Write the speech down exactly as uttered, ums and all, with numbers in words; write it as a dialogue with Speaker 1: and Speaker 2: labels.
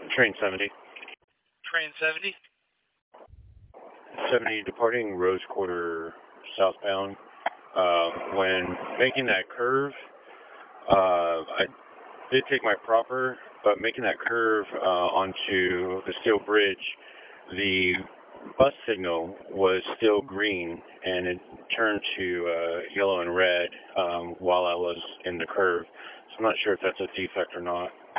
Speaker 1: Train seventy.
Speaker 2: Train seventy?
Speaker 1: seventy departing Rose Quarter southbound. Uh, when making that curve, uh, I did take my proper, but making that curve uh, onto the steel bridge, the bus signal was still green, and it turned to uh, yellow and red um, while I was in the curve. So I'm not sure if that's a defect or not.